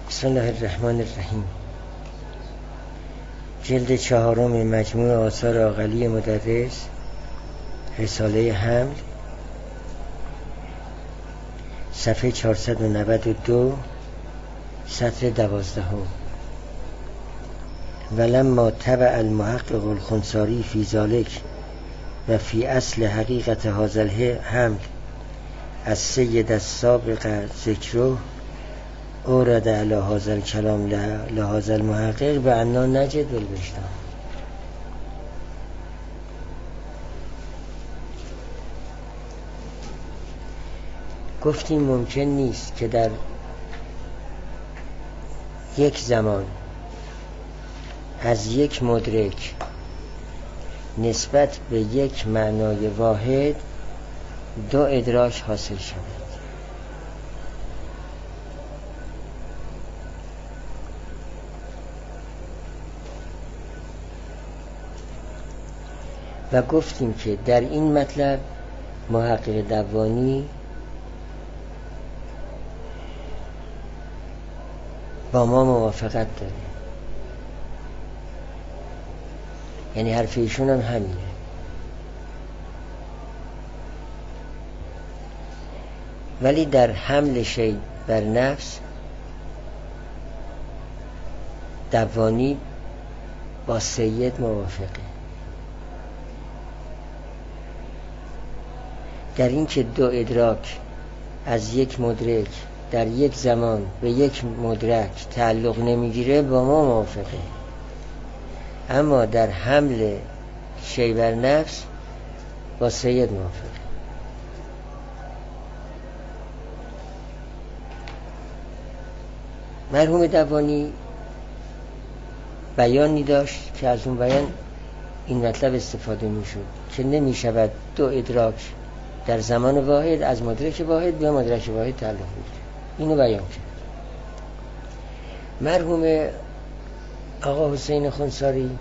بسم الله الرحمن الرحیم. جلد 4 مجموع آثار عاقلی مدرس، رساله حمل، صفحه 492، سطر 12. ولما تبع المحقق الخنساری فی ذلک و فی اصل حقیقت هذا الحمل السید السابق ذکره اورد علی هذا الکلام لهذا المحقق بأننا نجد بالوجدان. گفتیم ممکن نیست که در یک زمان از یک مدرک نسبت به یک معنای واحد دو ادراک حاصل شود. و گفتیم که در این مطلب محقق دوانی با ما موافقت داره، یعنی حرف ایشون هم همینه. ولی در حمل شیء بر نفس دوانی با سید موافقه. در این که دو ادراک از یک مدرک در یک زمان به یک مدرک تعلق نمیگیره با ما موافقه، اما در حمل شیء بر نفس با سید موافقه. مرحوم دوانی بیانی داشت که از اون بیان این مطلب استفاده میشد که نمیشود دو ادراک در زمان واحد از مدرک واحد به مدرک واحد تعلق میگیره. اینو بیان کرد. مرحوم آقا حسین خنساری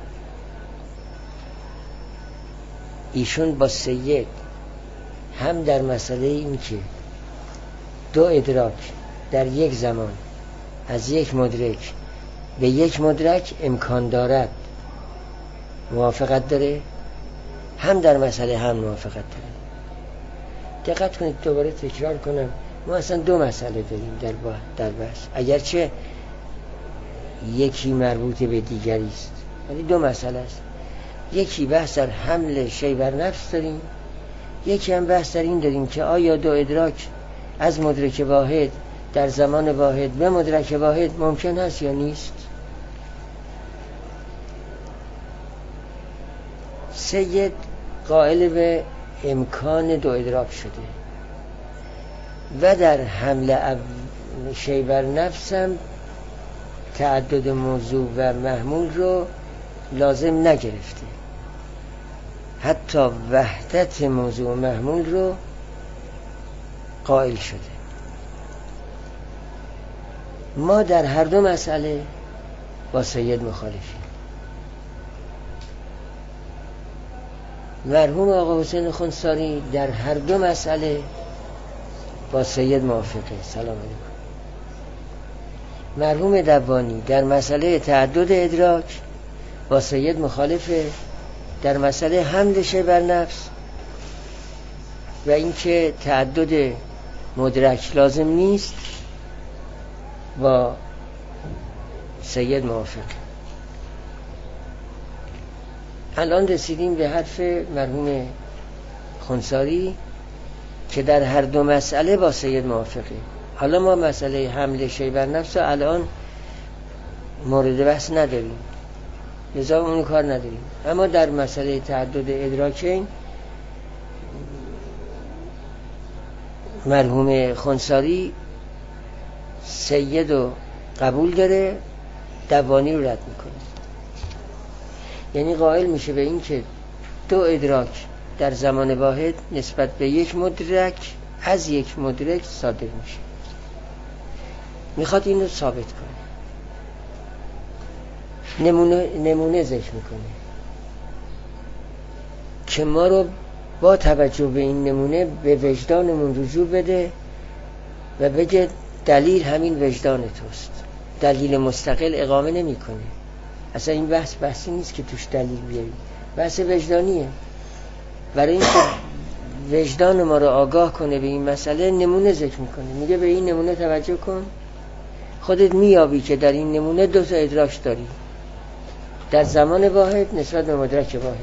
ایشون با سید هم در مسئله این که دو ادراک در یک زمان از یک مدرک به یک مدرک امکان دارد موافقت داره، هم در مسئله هم موافقت داره. دقت کنید، دوباره تکرار کنم، ما اصلا دو مسئله داریم در بحث، اگرچه یکی مربوط به دیگری است ولی دو مسئله است. یکی بحث در حمل شیء بر نفس داریم، یکی هم بحث در این داریم که آیا دو ادراک از مدرک واحد در زمان واحد به مدرک واحد ممکن هست یا نیست. سید قائل به امکان دو ادراک شده و در حمل شیء بر نفس هم تعدد موضوع و محمول رو لازم نگرفته، حتی وحدت موضوع و محمول رو قائل شده. ما در هر دو مسئله با سید مخالفیم. مرحوم آقا حسین خنساری در هر دو مسئله با سید موافقه. سلام علیکم. مرحوم دوانی در مسئله تعدد ادراک با سید مخالفه، در مسئله حمل شیء بر نفس و اینکه تعدد مدرک لازم نیست با سید موافقه. الان رسیدیم به حرف مرحوم خنساری که در هر دو مسئله با سید موافقه. حالا ما مسئله حمل شیء بر نفس الان مورد بحث نداریم، لذا اون کار نداریم، اما در مسئله تعدد ادراکین مرحوم خنساری سید رو قبول داره، دوانی رو رد میکنه. یعنی قائل میشه به این که دو ادراک در زمان واحد نسبت به یک مدرک از یک مدرک صادر میشه. میخواد این رو ثابت کنه، نمونه ذکر میکنه که ما رو با توجه به این نمونه به وجدانمون رجوع بده و بگه دلیل همین وجدان توست. دلیل مستقل اقامه نمیکنه. اصلا این بحثی نیست که توش دلیل بیاری، بحث وجدانیه. برای اینکه وجدان ما رو آگاه کنه به این مسئله نمونه ذکر میکنه، میگه به این نمونه توجه کن، خودت میابی که در این نمونه 2 تا ادراک داری در زمان واحد نسبت به مدرک واحد.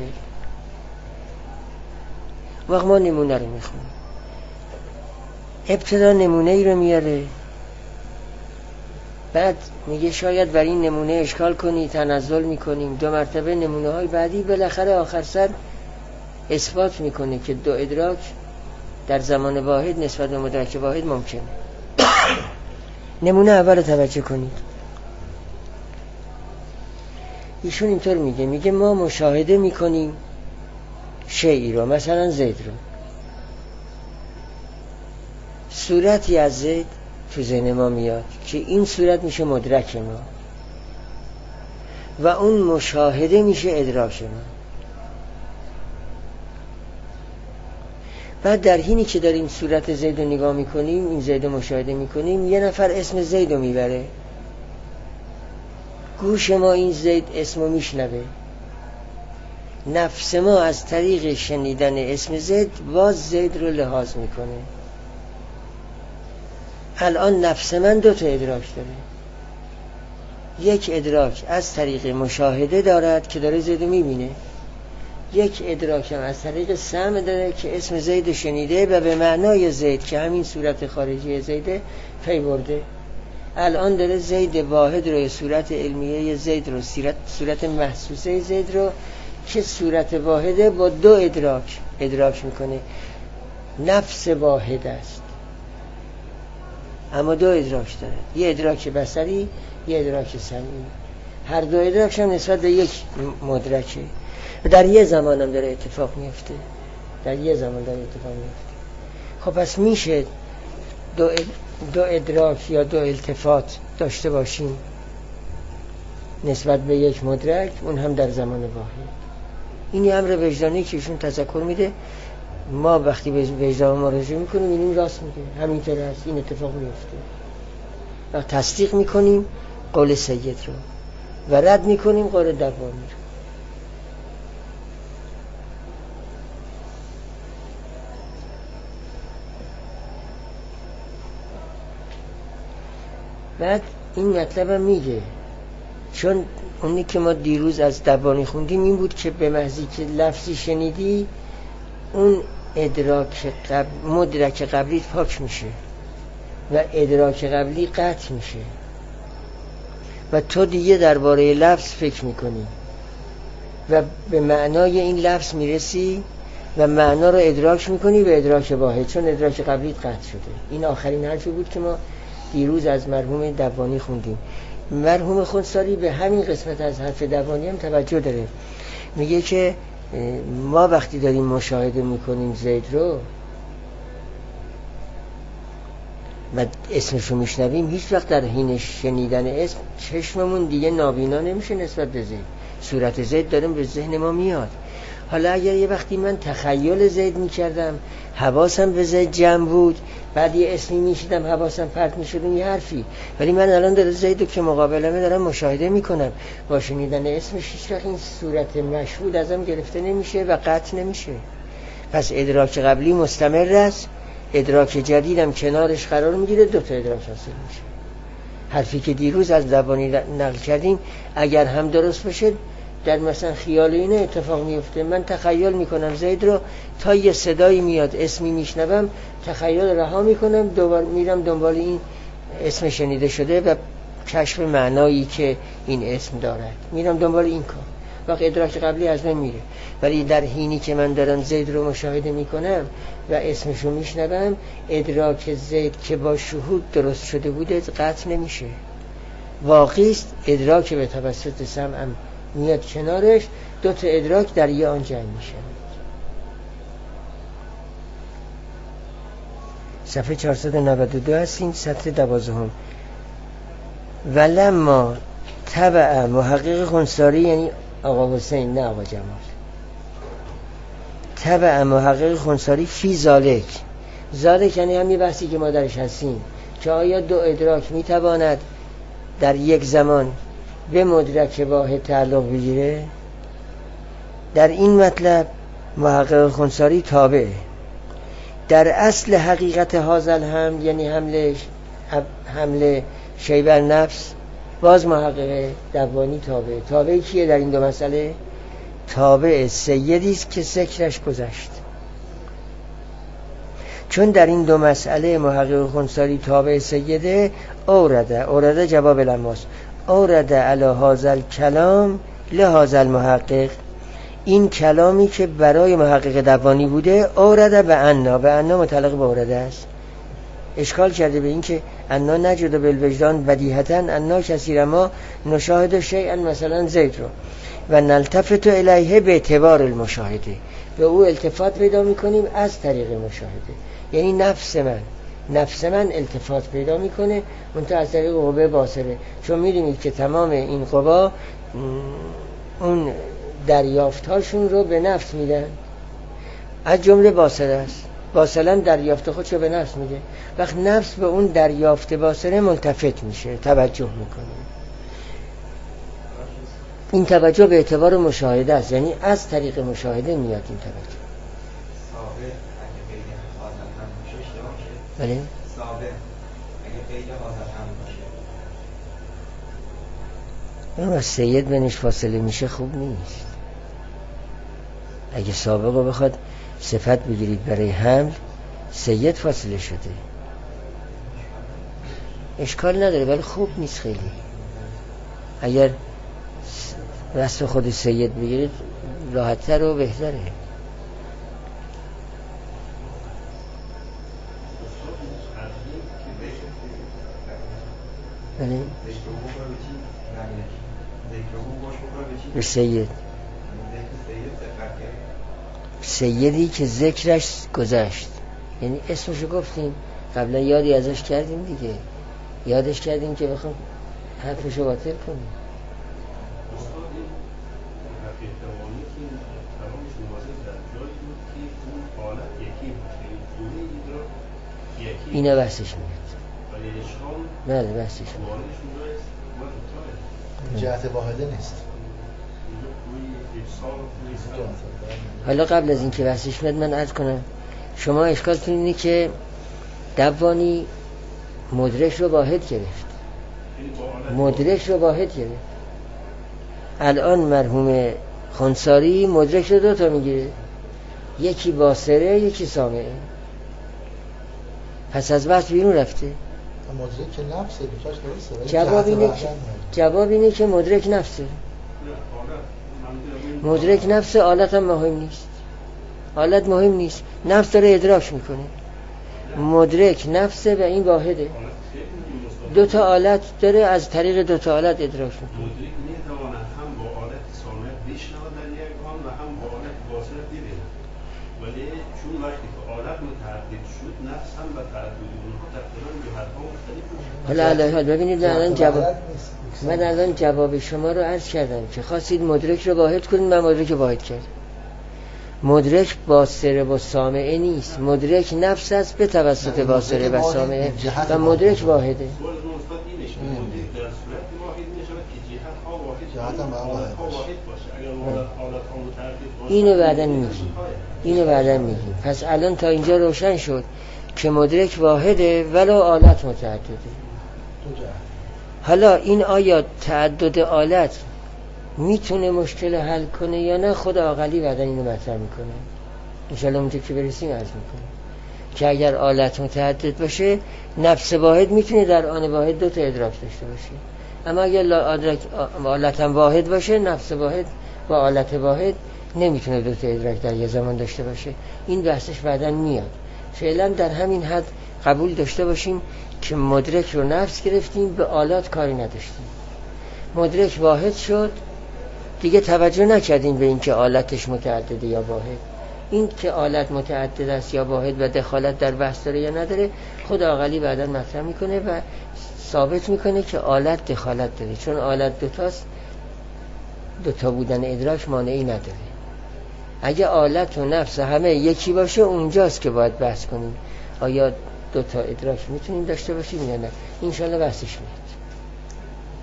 وقت ما نمونه رو میخونیم، ابتدا نمونه ای رو میاره، بعد میگه شاید بر این نمونه اشکال کنی، تنزل میکنیم 2 مرتبه، نمونه های بعدی بالاخره آخر سر اثبات میکنه که 2 ادراک در زمان واحد نسبت به مدرک واحد ممکنه. نمونه اول توجه کنید. ایشون اینطور میگه ما مشاهده میکنیم شیئی رو، مثلا زید رو، صورتی از زید تو ذهن ما میاد که این صورت میشه مدرک ما و اون مشاهده میشه ادراک ما. بعد در حینی که داریم صورت زید رو نگاه میکنیم، این زید رو مشاهده میکنیم، یه نفر اسم زید رو میبره، گوش ما این زید اسم رو میشنوه، نفس ما از طریق شنیدن اسم زید باز زید رو لحاظ میکنه. الان نفس من 2 تا ادراک داره، یک ادراک از طریق مشاهده دارد که داره زید رو میبینه، یک ادراک هم از طریق سمع داره که اسم زید رو شنیده و به معنای زید که همین صورت خارجی زیده پی برده. الان داره زید واحد رو، صورت علمیه زید رو، صورت محسوسه زید رو که صورت واحده با 2 ادراک میکنه. نفس واحد است اما 2 ادراک داره، یه ادراک بصری، یه ادراک سمعی. هر 2 ادراک هم نسبت به یک مدرکه و در یه زمان هم داره اتفاق میفته، خب پس میشه 2 ادراک یا 2 التفات داشته باشیم نسبت به یک مدرک، اون هم در زمان واحد. این امر وجدانی که ایشون تذکر میده، ما وقتی به وجدان ما رجوع میکنیم این راست میگه، همینطور هست، این اتفاق میفته و تصدیق میکنیم قول سید رو و رد میکنیم قول دوانی رو. بعد این مطلب هم میگه، چون اونی که ما دیروز از دوانی خوندیم این بود که به محضی که لفظی شنیدی اون مدرک قبلی پاک میشه و ادراک قبلی قطع میشه و تو دیگه درباره لفظ فکر میکنی و به معنای این لفظ میرسی و معنا رو ادراک میکنی به ادراک واحد، چون ادراک قبلی قطع شده. این آخرین حرفی بود که ما دیروز از مرحوم دوانی خوندیم. مرحوم خونساری به همین قسمت از حرف دوانی هم توجه داره، میگه که ما وقتی داریم مشاهده میکنیم زید رو و اسمشو میشنویم، هیچ وقت در حین شنیدن اسم چشممون دیگه نابینا نمیشه نسبت به زید، صورت زید داریم به ذهن ما میاد. حالا اگر یه وقتی من تخیل زید میکردم، حواسم به زید جمع بود، بعد یه اسمی میشیدم حواسم پرت میشد یه حرفی، ولی من الان دارم زیدو که مقابلمه دارم مشاهده میکنم، با شنیدن اسمش هیچ وقت این صورت مشهود ازم گرفته نمیشه و قطع نمیشه. پس ادراک قبلی مستمر است، ادراک جدیدم کنارش قرار میگیره، 2 تا ادراک حاصل میشه. حرفی که دیروز از دوانی نقل کردیم اگر هم درست باشه، در مثلا خیال اینه اتفاق میفته، من تخیل میکنم زید رو، تا یه صدایی میاد اسمی میشنوم، تخیل رها میکنم، دوباره میرم دنبال این اسم شنیده شده و کشف معنایی که این اسم دارد، میرم دنبال این کار، وقت ادراک قبلی از من میره. ولی در حینی که من دارم زید رو مشاهده میکنم و اسمشو میشنوم، ادراک زید که با شهود درست شده بوده قطع نمیشه، واقعی است. ادراک به توسط سمع میاد کنارش، 2 تا ادراک در یه آن جمع میشه. صفحه 492 هستیم، سطر 12. ولما تبع محقق خونساری، یعنی آقا حسین نه آقا جمال، تبع محقق خونساری فی ذالک یعنی همین بحثی که ما درش هستیم که آیا 2 ادراک میتواند در یک زمان به مدرک واحد تعلق بگیره، در این مطلب محقق خنثاری تابعه. در اصل حقیقت هازل هم، یعنی حمل شی بر نفس، باز محقق دبانی تابعه. تابعه کیه در این دو مسئله؟ تابع سیدی است که ذکرش گذشت. چون در این دو مسئله محقق خنثاری تابع سیده، اورده جواب لماس، اورده علی هازل کلام لهازل محقق، این کلامی که برای محقق دبانی بوده اورده به انا متعلق به اورده است. اشکال کرده به این که انا نجد بالوجدان بدیهتا انا کثیر ما نشاهد شیئا مثلا زید رو و نلتفت الیه به اعتبار المشاهده، به او التفات پیدا میکنیم از طریق مشاهده. یعنی نفس من التفات پیدا میکنه منتها از طریق قوه باصره، چون میدونید که تمام این قوا اون دریافتهاشون رو به نفس میدن، از جمله باصره است. باصلا دریافت خودشو به نفس میده، وقت نفس به اون دریافت باصره ملتفت میشه، توجه میکنه. این توجه به اعتبار مشاهده است، یعنی از طریق مشاهده میاد این توجه. بله؟ ثابت اگه قید حاضر هم باشه، اون از سید بینش فاصله میشه خوب نیست. اگه سابق رو بخواد صفت بگیرید برای حمل، سید فاصله شده، اشکال نداره ولی خوب نیست خیلی. اگر وصف خود سید بگیرید راحت‌تر و بهتره. به سیدی که ذکرش گذشت، یعنی اسمشو گفتیم قبلا، یادی ازش کردیم دیگه، یادش کردیم که بخوام حرفشو باطل کنیم. اینا بحثش میاد. بله بحثش میاد. جهت واحده نیست. حالا قبل از این که بحثش میاد من عرض کنم، شما اشکالتون اینه که دبانی مدرک رو واحد گرفت. الان مرحوم خنثاری مدرک رو دو تا میگیره، یکی باصره یکی سامعه. پس از بحث بیرون رفته. مدرک که نفسه دوتاش درسته. جواب اینه که مدرک نفسه. مدرک نفس، آلت هم مهم نیست. آلت مهم نیست، نفس داره ادراک میکنه. مدرک نفسه و این واحده. دو تا آلت داره، از طریق دو تا آلت ادراک میکنه. مدرک میتواند هم با آلت سامع بشنود در یک آن و هم با آلت باصره ببیند، ولی چون وقتی که آلت متعدد شد نفس هم به تعدد اونها تقریبا جهت‌ها مختلف میشه. حالا ببینید من الان جواب شما رو عرض کردم که خواستید مدرک رو واحد کنید، من مدرک واحد کردم. مدرک باصره و سامعه نیست، مدرک نفس است به توسط باصره و سامعه و مدرک واحده. اینو بعداً میگیم. پس الان تا اینجا روشن شد که مدرک واحده ولو آلت متعدده. حالا این آیا تعدد آلت میتونه مشکل حل کنه یا نه؟ خود عاقلی بعدن اینو مطرح میکنه، انشالله اونجا که برسیم عرض میکنه که اگر آلت متعدد باشه نفس واحد میتونه در آن واحد دو تا ادراک داشته باشه، اما اگر آلت هم واحد باشه نفس واحد با آلت واحد نمیتونه دو تا ادراک در یه زمان داشته باشه. این بحثش بعدن میاد. فعلا در همین حد قبول داشته باشیم که مدرک رو نفس گرفتیم، به آلات کاری نداشتیم. مدرک واحد شد دیگه، توجه نکردیم به این که آلتش متعدده یا واحد. این که آلت متعدد است یا واحد و دخالت در بحث داره یا نداره خود عاقلی بعداً مطرح میکنه و ثابت میکنه که آلت دخالت داره، چون آلت دوتاست، دوتا بودن ادراک مانعی نداره. اگه آلت و نفس همه یکی باشه اونجاست که باید بحث کنیم آیا دوتا ادراک میتونیم داشته باشیم یا نه. انشالله بحثش میاد.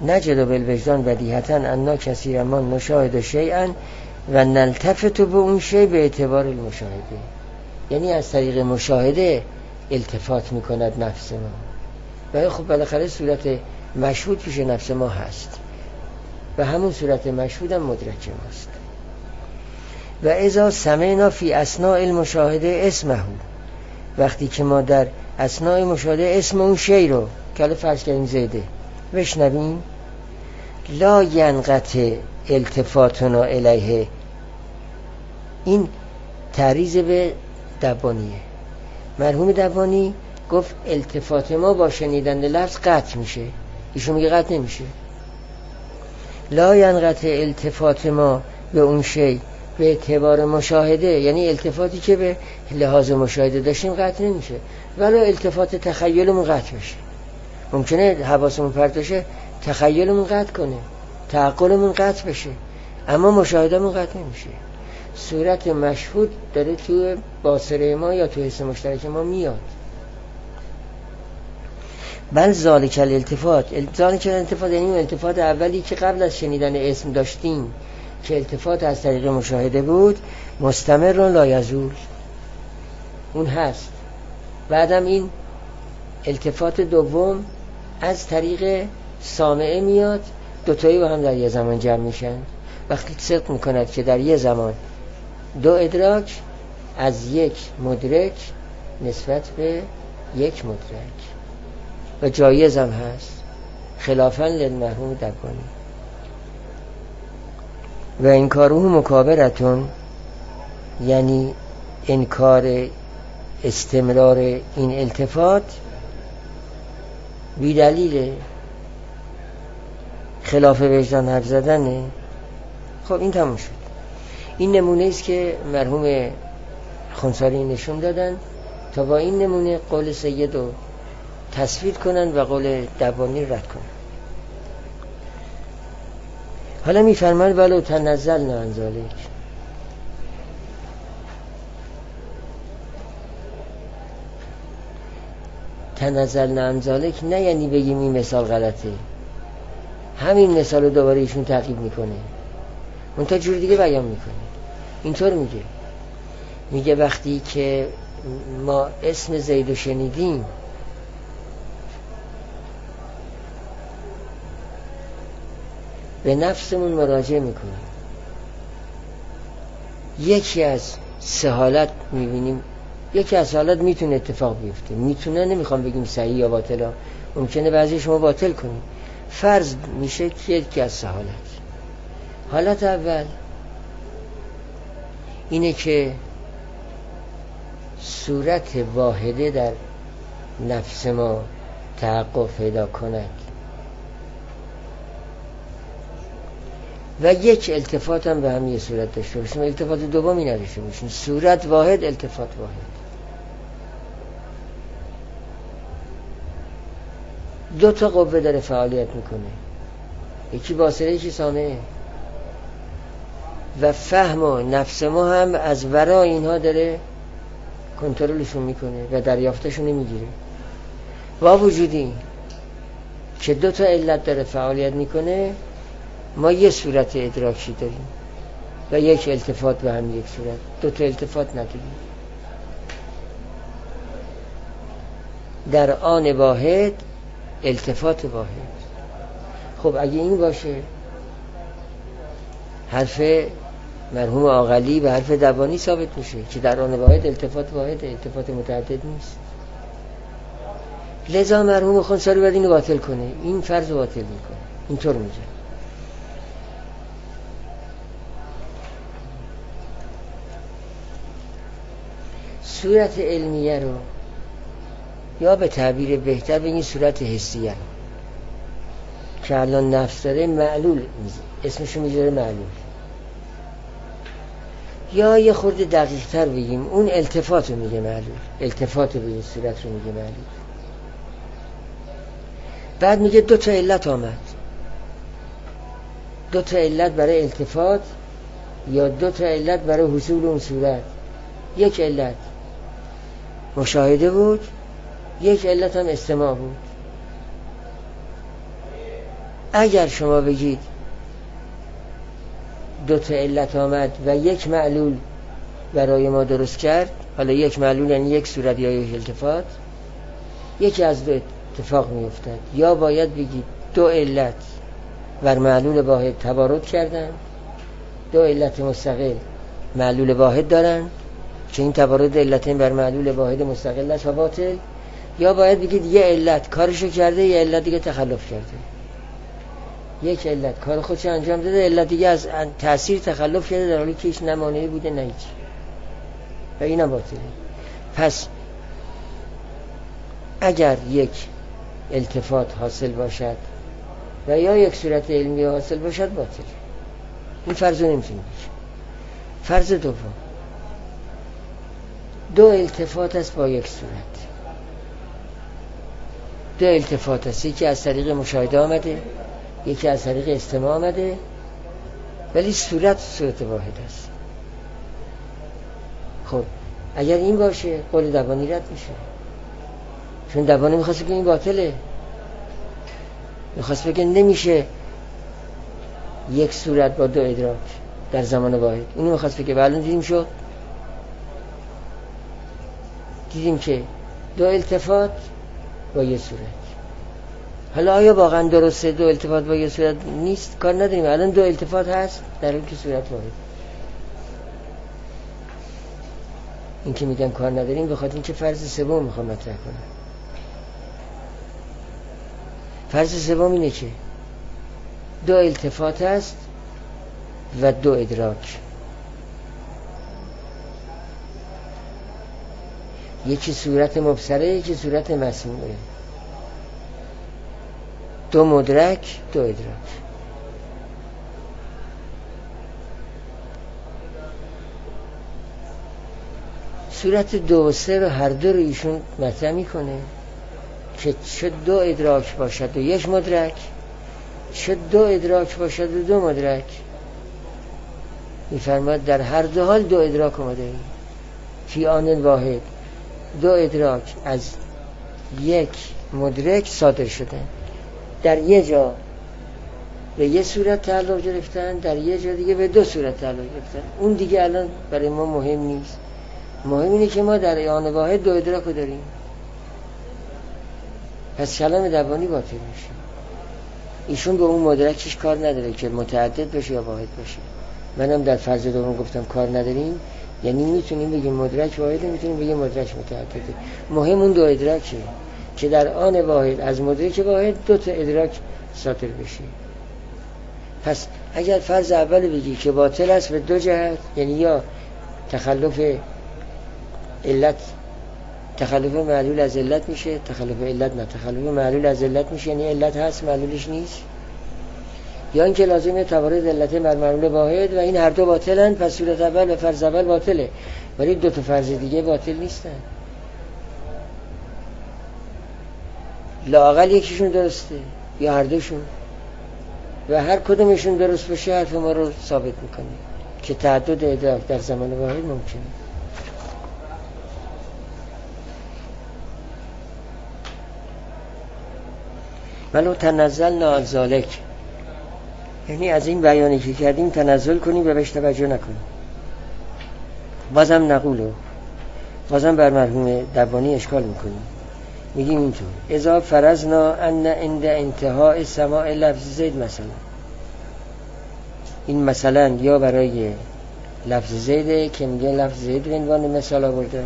نجد بالوجدان بدیهتا انا کثیرا ما نشاهد شیئا و نلتفت به اون شیء به اعتبار المشاهده. یعنی از طریق مشاهده التفات میکند نفس ما و خب بالاخره صورت مشهود پیش نفس ما هست و همون صورت مشهود هم مدرک ماست. و اذا سمعنا فی اثناء المشاهده اسمه، وقتی که ما در اثناء مشاهده اسم اون شی رو که الان فرض کردیم زیده بشنویم، لا ینقطع التفاتنا الیه. این تعریض به دبانیه. مرحوم دبانی گفت التفات ما با شنیدن لفظ قطع میشه، ایشون میگه قطع نمیشه. لا ینقطع التفات ما به اون شی به اعتبار مشاهده، یعنی التفاتی که به لحاظ مشاهده داشتیم قطع نمیشه، ولی التفات تخیلمون قطع بشه. ممکنه حواسمون پرت بشه، تخیلمون قطع کنه، تعقلمون قطع بشه، اما مشاهدهمون قطع نمیشه. صورت مشهود داره تو باصره ما یا تو حس مشترک ما میاد. بل ذالک الالتفات، ذالک الالتفات یعنی اون التفات اولی که قبل از شنیدن اسم داشتیم که التفات از طریق مشاهده بود، مستمر و لا یزول، اون هست. بعدم این التفات دوم از طریق سامعه میاد، دوتایی با هم در یه زمان جمع میشن. وقتی صدق میکند که در یه زمان دو ادراک از یک مدرک نسبت به یک مدرک و جایز هم هست، خلافاً للمرحوم دبانی. و انکاره مکابرتون، یعنی انکار استمرار این التفات بی دلیل، خلاف وجدان حرف زدنه. خب این تموم شد. این نمونه است که مرحوم خنثاری نشون دادن تا با این نمونه قول سید رو تصویر کنن و قول دبانی رد کنن. حالا میفرمان ولو تنزلنا عن ذلک، تنزلنا عن ذلک نه یعنی بگیم این مثال غلطه، همین مثال رو دوباره ایشون تعقیب میکنه، اون تا جور دیگه بیان میکنه. اینطور میگه وقتی که ما اسم زیدو شنیدیم به نفسمون مراجعه میکنیم، یکی از سه حالت میبینیم. یکی از حالت میتونه اتفاق بیفته، میتونه، نمیخوام بگیم صحیح یا باطل، ممکنه بعضی شما باطل کنیم. فرض میشه که یکی از سه حالت اول اینه که صورت واحده در نفس ما تحقق پیدا کند و یک التفات هم به هم یه صورت داشته باشیم، التفات دومی نداشته باشیم، صورت واحد التفات واحد. دو تا قوه داره فعالیت میکنه، یکی باصره یکی سامعه، و فهم و نفس ما هم از ورای اینها داره کنترلشون میکنه و دریافتشون میگیره. با وجودی که دو تا علت داره فعالیت میکنه، ما یه صورت ادراکی داریم و یک التفات به هم یک صورت، دو تا التفات نداریم. در آن واحد التفات واحد. خب اگه این باشه، حرف مرحوم عاقلی و حرف دبانی ثابت میشه که در آن واحد التفات واحد، التفات متعدد نیست. لذا مرحوم خنثاری باید اینو باطل کنه، این فرض رو باطل میکنه. اینطور میگه صورت علمیه رو، یا به تعبیر بهتر بگیم صورت حسیه رو که الان نفس داره، معلول اسمشو میذاره معلول، یا یه خورده دقیق تر بگیم اون التفات رو میگه معلول، التفات به این صورت رو میگه معلول. بعد میگه دو تا علت آمد، دو تا علت برای التفات یا دو تا علت برای حصول اون صورت. یک علت مشاهده بود، یک علت هم استماع بود. اگر شما بگید دو تا علت آمد و یک معلول برای ما درست کرد، حالا یک معلول یعنی یک صورت یا یک التفات، یکی از دو اتفاق می افتد. یا باید بگید دو علت بر معلول واحد تبارد کردن، دو علت مستقل معلول واحد دارن که این تبارد علتین بر معلول واحد مستقل است و باطل. یا باید بگید یه علت کارشو کرده، یه علت دیگه تخلف کرده. یک علت کار خودش انجام داده، علت دیگه از تأثیر تخلف کرده، در حالی که هیچ نمانعی بوده نه هیچ، و اینا باطله. پس اگر یک التفات حاصل باشد و یا یک صورت علمی حاصل باشد باطل. این فرض رو نمیتونی بگی. فرض دوم، دو التفات است با یک صورت. دو التفات است، یکی از طریق مشاهده آمده، یکی از طریق استماع آمده، ولی صورت واحد است. خب اگر این باشه قول دبانی رد میشه، چون دبانی میخواست بگه این باطله، میخواست بگه نمیشه یک صورت با دو ادراک در زمان واحد. اینو میخواست بگه. الان دیدیم شد، دیدیم که دو التفات با یه صورت. حالا آیا واقعا درسته دو التفات با یه صورت نیست؟ کار نداریم، الان دو التفات هست در حالی که صورت واحد. این که میگم کار نداریم بخاطر اینکه فرض سوم میخوام مطرح کنم. فرض سوم اینه که دو التفات هست و دو ادراک. یکی صورت مبصره، یکی صورت مسموعه. دو مدرک، دو ادراک. صورت دو و سه رو هر دو رو ایشون مطرح میکنه که چه دو ادراک باشد و یک مدرک، چه دو ادراک باشد و دو مدرک. میفرماد در هر دو حال دو ادراک اومده فی آن واحد. دو ادراک از یک مدرک صادر شدن، در یه جا به یه صورت تعلق گرفتن، در یه جا دیگه به دو صورت تعلق گرفتن. اون دیگه الان برای ما مهم نیست. مهم اینه که ما در آن واحد دو ادراک رو داریم. پس کلام دبانی باطل میشه. ایشون به اون مدرکش کار نداره که متعدد بشه یا واحد باشه. منم در فرض دوم گفتم کار نداریم، یعنی میتونیم بگیم مدرک واحده، میتونیم بگیم مدرک متعدده. مهم اون دو ادراکه که در آن واحد از مدرک واحد دو تا ادراک صادر بشه. پس اگر فرض اول بگی که باطل است به دو جهت، یعنی یا تخلف علت، تخلف معلول از علت میشه، تخلف علت نه، تخلف معلول از علت میشه، یعنی علت هست معلولش نیست، یا اینکه لازمه تبارد علت بر معلول واحد و این هر دو باطلن. پس صورت اول و فرض اول باطله، ولی دو تا فرض دیگه باطل نیستن. لااقل یکیشون درسته یا هر دوشون، و هر کدومشون درست باشه حرف ما رو ثابت میکنه که تعدد ادراک در زمان واحد ممکنه. ولو تنزلنا عن ذلک، یعنی از این بیانی که کردیم تنزل کنیم و بهش توجه نکنیم. بازم نقولو، بازم بر مرحوم دبانی اشکال میکنیم. میگیم اینطور: اذا فرضنا ان عند انتهاء سماع لفظ زید، مثلا این مثلا یا برای لفظ زیده که میگه لفظ زید به عنوان مثال آورده،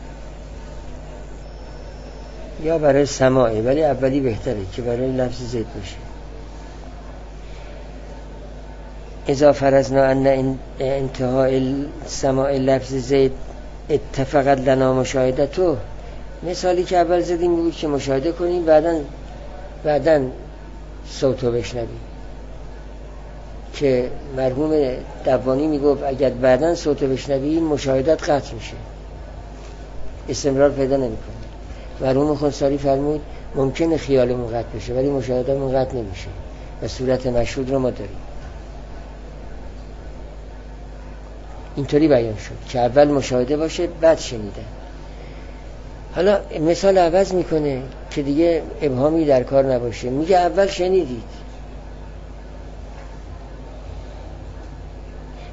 یا برای سماعه، ولی اولی بهتره که برای لفظ زید باشه. اذا فرضنا ان انتهاء سماع لفظ زید اتفقت لنا مشاهدته، مثالی که اول زدیم بود که مشاهده کنیم بعداً صوتو بشنویم، که مرحوم دبانی میگفت اگر بعداً صوتو بشنویم مشاهدت قطع میشه، استمرار پیدا نمیکنه. مرحوم خونساری فرمود ممکنه خیالمون قطع بشه ولی مشاهدهمون قطع نمیشه و صورت مشهود رو ما داریم. اینطوری بیان شد که اول مشاهده باشه بعد شنیدن. حالا مثال عوض میکنه که دیگه ابهامی در کار نباشه. میگه اول شنیدید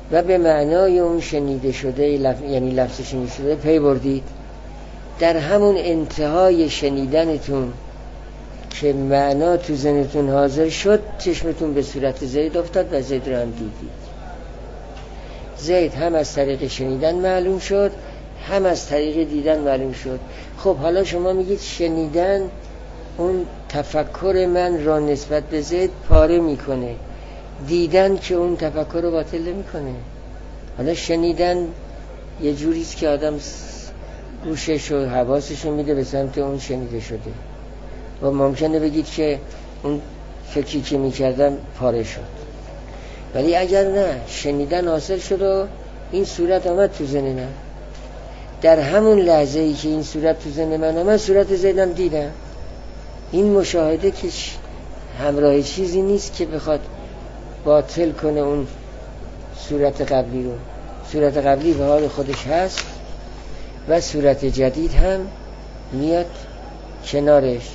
و به معنای اون شنیده شده یعنی لفظ شنیده شده پی بردید، در همون انتهای شنیدنتون که معنا تو ذهنتون حاضر شد، چشمتون به صورت زید افتاد و زید رو هم دیدید. زید هم از طریق شنیدن معلوم شد، هم از طریق دیدن معلوم شد. خب حالا شما میگید شنیدن اون تفکر من را نسبت به زید پاره میکنه، دیدن که اون تفکر رو باطل میکنه. حالا شنیدن یه جوریست که آدم گوشش و حواسش رو میده به سمت اون شنیده شده و ممکنه بگید که اون فکری که میکردم پاره شد. ولی اگر نه، شنیدن حاصل شد و این صورت آمد تو ذهن من، در همون لحظه ای که این صورت تو ذهن من آمد، صورت زیدم دیدم. این مشاهده که همراه چیزی نیست که بخواد باطل کنه اون صورت قبلی رو. صورت قبلی به حال خودش هست و صورت جدید هم میاد کنارش،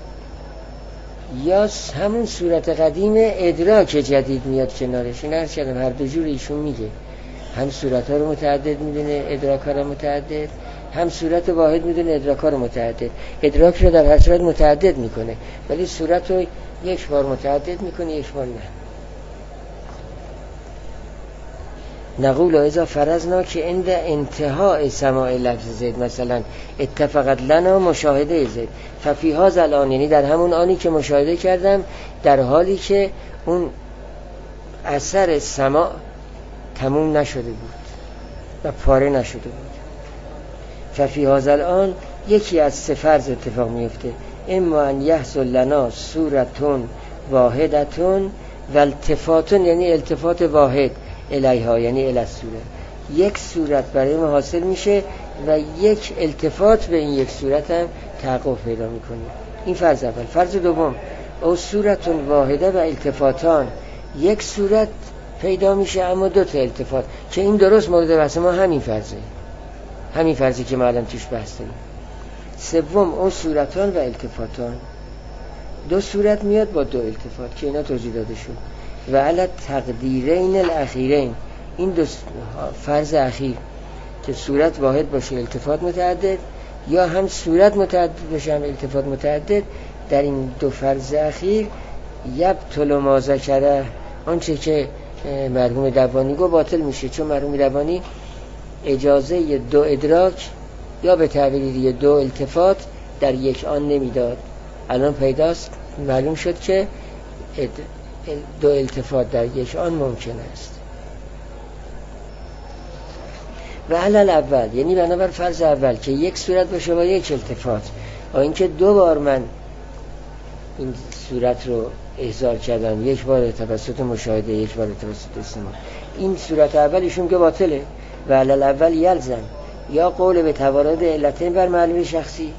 یا همون صورت قدیم ادراک جدید میاد کنارش. این عرض کردم هر دو جور ایشون میگه، هم صورت ها رو متعدد میدونه، ادراک ها رو متعدد، هم صورت واحد میدونه، ادراک ها رو متعدد. ادراک رو در هر صورت متعدد میکنه، ولی صورت رو یک بار متعدد میکنه، یک بار نه. نقول اذا فرضنا که عند انتهای سماع لفظ زید مثلا اتفقت لنا مشاهده زید ففی هذا الان، یعنی در همون آنی که مشاهده کردم، در حالی که اون اثر سماع تموم نشده بود و پاره نشده بود. ففی هذا الان یکی از سه فرض اتفاق میفته: اما ان یحصل لنا صورتون واحدتون و التفاتون، یعنی التفات واحد الیها، یعنی الی الصوره، یک صورت برای ما حاصل میشه و یک التفات به این یک صورت هم تحقق پیدا میکنه. این فرض اول. فرض دوم: او صورتون واحده و التفاتان، یک صورت پیدا میشه اما دو تا التفات، که این درست مورد بحث ما همین فرضه، همین فرضی که ما الان توش بحث داریم. سوم: او صورتان و التفاتان، دو صورت میاد با دو التفات که اینا توضیح داده شد. و علی تقدیرین الاخیرین، این دو فرض اخیر که صورت واحد باشه التفات متعدد، یا هم صورت متعدد باشه هم التفات متعدد، در این دو فرض اخیر یبطل ما ذکره، آنچه که مرحوم دبانی گفت باطل میشه، چون مرحوم دبانی اجازه دو ادراک یا به تعبیر دیگه دو التفات در یک آن نمیداد. الان پیداست، معلوم شد که دو التفات در یک آن ممکن است. و علل اول، یعنی بنابر فرض اول که یک صورت باشه با یک التفات، و اینکه دو بار من این صورت رو احضار کردم، یک بار توسط مشاهده، یک بار توسط استماع، این صورت اولیشون که باطله. و علل اول یلزم یا قول به توارد علتین بر معلول شخصی،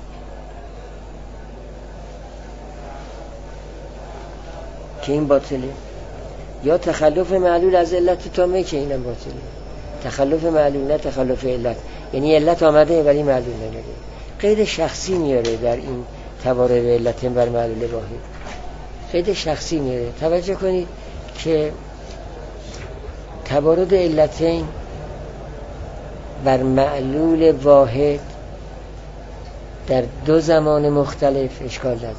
که این باطله، یا تخلف معلول از علت تامه که اینم باطله. تخلف معلول نه تخلف علت، یعنی علت آمده ولی معلول نمیده. قید شخصی میاره در این توارد علتین بر معلول واحد، قید شخصی میاره. توجه کنید که توارد علتین بر معلول واحد در دو زمان مختلف اشکال داره،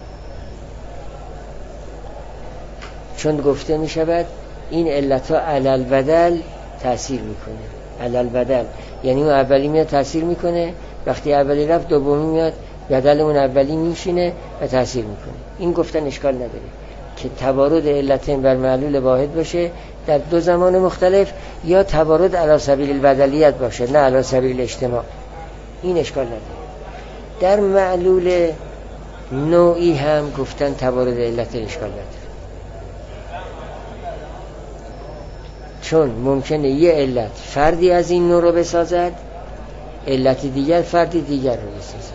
چون گفته می شود این علت ها علل بدل تأثیر میکنه. علل بدل یعنی اون اولی میاد تأثیر میکنه، وقتی اولی رفت دومی میاد بدل اون اولی میشینه و تأثیر میکنه. این گفتن اشکال نداره که توارد علتین بر معلول واحد باشه در دو زمان مختلف، یا توارد علی سبیل البدلیت باشه نه علی سبیل اجتماع. این اشکال نداره. در معلول نوعی هم گفتن توارد علت اشکال نداره، چون ممکنه یه علت فردی از این نوع رو بسازد، علت دیگر فردی دیگر رو بسازد،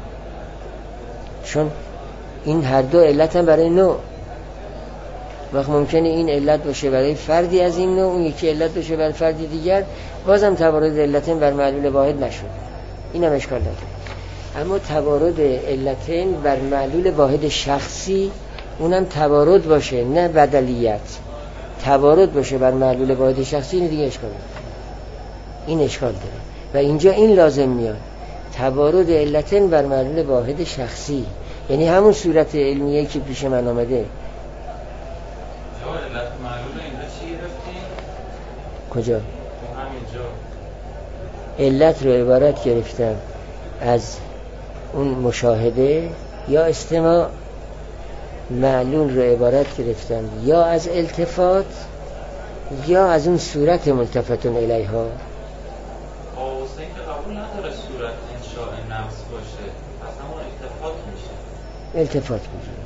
چون این هر دو علت هم برای نوع. وقت ممکنه این علت باشه برای فردی از این نوع، اون یکی علت باشه برای فردی دیگر، بازم توارد علتین بر معلول واحد نشد. این هم اشکال نداره. اما توارد علتین بر معلول واحد شخصی، اونم توارد باشه نه بدلیت، توارد باشه بر معلول واحد شخصی، این دیگه اشکال داره، این اشکال داره و اینجا این لازم میاد، توارد علتن بر معلول واحد شخصی، یعنی همون صورت علمیه که پیش من آمده. علت معلول اینجا چی گرفتیم؟ کجا؟ همینجا علت رو عبارت گرفتم از اون مشاهده یا استماع، معلول رو عبارت گرفتم یا از التفات یا از اون صورت ملتفتون الیها. حسین که قبول نداره صورت انشاء نفس باشه، پس همون التفات میشه. التفات میشه.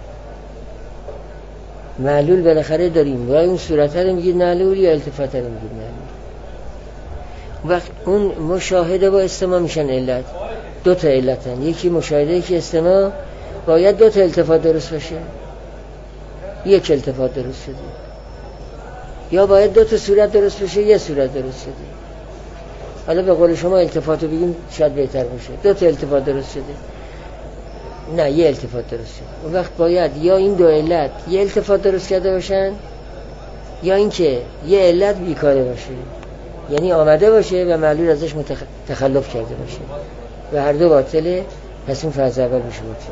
معلول بالاخره داریم، یا اون صورت رو میگید معلول یا التفات رو میگید معلول. وقت اون مشاهده با استماع میشن علت. دو تا علتن، یکی مشاهده یکی استماع، باید دو تا التفات درست باشه، یک التفات درست شده، یا باید دو تا صورت درست باشه، یه صورت درست شده. حالا به قول شما التفات رو بگیم شاید بهتر باشه، دو تا التفات درست شده، نه یه التفات درست شده. اون وقت باید یا این دو علت یه التفات درست کرده باشن، یا اینکه یه علت بیکاره باشه، یعنی آمده باشه و معلول ازش تخلف کرده باشه و هر دو باطله، پس اون فرض اول میشه باطل.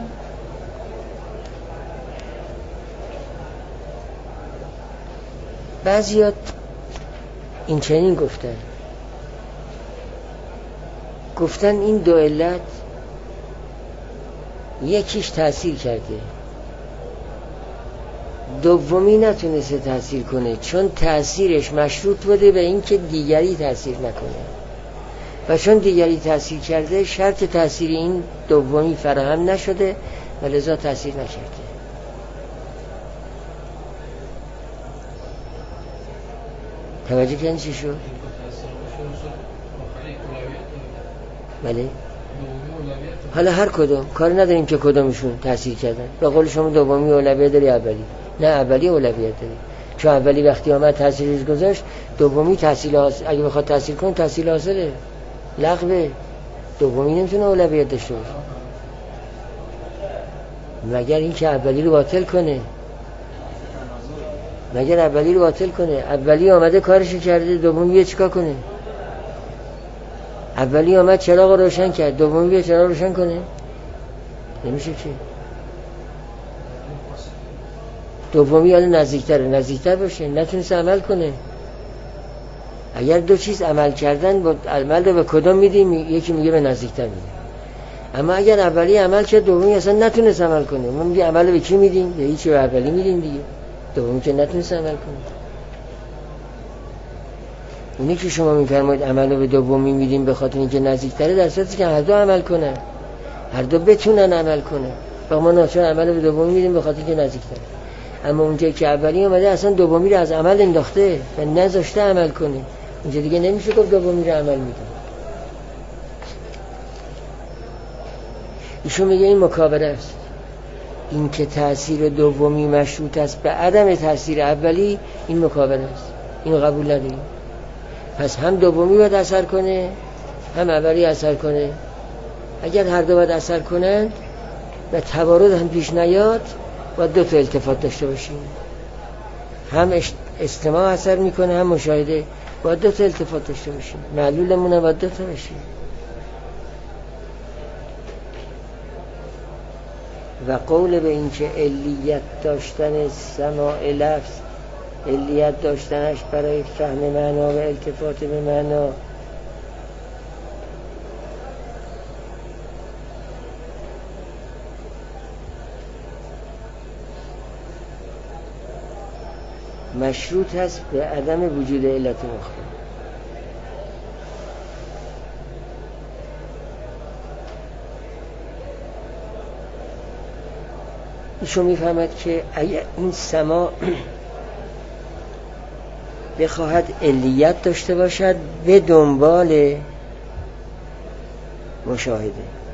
بعضیات این چنین گفتن این دو علت یکیش تأثیر کرده، دومی نتونسته تأثیر کنه، چون تأثیرش مشروط بوده به این که دیگری تأثیر نکنه و چون دیگری تأثیر کرده شرط تأثیر این دومی فراهم نشده و لذا تأثیر نکرده. توجه کنید چی شد؟ بله. حالا هر کدوم کار نداریم که کدومشون تأثیر کردن. به قول شما دومی اولویت داری اولی؟ نه، اولی اولویت داری، چون اولی وقتی آمد تأثیرش گذاشت، دومی تحصیل حاصل، اگه بخواد تأثیر کنه تحصیل حاصله، لغوه. دومی نمیتونه اولویت داشته باشه مگر اینکه اولی رو باطل کنه، اولی آمده کارشو کرده، دومی بیاد چیکار کنه؟ اولی آمد چراغ روشن کرد، دومی بیاد چراغ روشن کنه؟ نمیشه که. دومی حالا نزدیکتر باشه، نتونست عمل کنه. اگر دو چیز عمل کردن با عمل رو به کدام میدیم؟ یکی میگه به نزدیکتر میدیم. اما اگر اولی عمل کرد دومی اصلا نتونست عمل کنه، ما میگه عمل رو به کی میدیم؟ به هیچی، به اولی میدیم دیگه، دومی که نتونست عمل کنه. اونی که شما میفرمایید عمل رو به دومی میدیم به خاطر اینکه نزدیکتره، در صورتی که هر دو عمل کنن، هر دو بتونن عمل کنن، و ما ناچار عمل رو به دومی میدیم به خاطر اینکه نزدیکتره. اما اونجایی که اولی اومده اصلا دومی رو از عمل انداخته و نذاشته عمل کنه، اونجا دیگه نمیشه گفت دومی رو عمل میده. ایشون میگه این مکابره است، این که تأثیر دومی مشروط است به عدم تأثیر اولی، این مکابره است، این قبول نداریم. پس هم دومی باید اثر کنه هم اولی اثر کنه. اگر هر دو باید اثر کنن و توارد هم پیش نیاد، باید دو تا التفات داشته باشیم، هم استماع اثر میکنه هم مشاهده، باید دو تا التفات داشته باشیم، معلولمون هم باید دو تا باشیم. و قول به این که علیت داشتن سماع لفظ، علیت داشتنش برای فهم معنا و التفات به معنا، مشروط هست به عدم وجود علت مخبر. ایشون میفهمد که اگر این سماع بخواهد علیت داشته باشد به دنبال مشاهده،